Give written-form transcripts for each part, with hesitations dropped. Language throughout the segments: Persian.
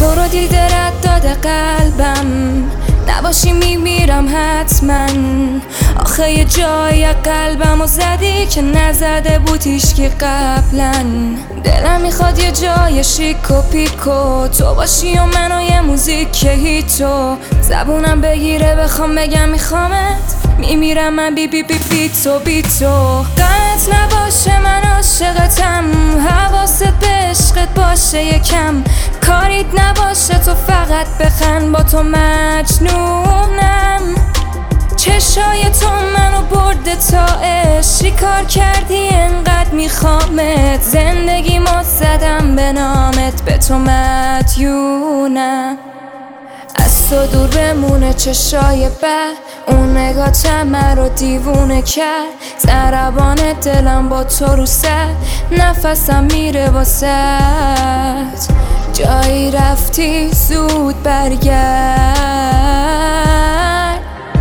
تو رو دیده رد داده قلبم، نباشی میمیرم حتما. آخه یه جای قلبمو زدی که نزده بود هیچکی قبلا. دلم میخواد یه جای شیک و پیکو تو باشی و منو یه موزیک که هیتو زبونم بگیره بخوام بگم میخوامت، میمیرم من بی تو غلط نباشه من عاشقتم، حواست به عشقت باشه یکم، کاریت نباشه تو فقط بخند، با تو مجنونم. چشای تو منو برده تا عشق، کار کردی انقدر میخوامت، زندگی ما زدم به نامت، به تو مدیونم. از تو دور بمونه چشای بد، اون نگاه من رو دیوونه کرد، ضربان دلم با تو رو سر، نفسم میره واسه جایی رفتی زود برگرد.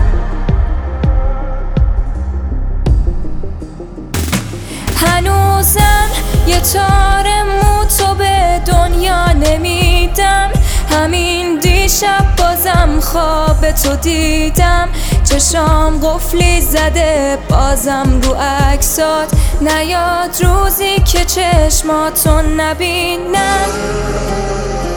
هنوزم یه تار مو تو به دنیا نمیدم، همین دیشب بازم خواب تو دیدم، چشام قفلی زده بازم رو عکسات، نیاد روزی که چشماتو نبینم.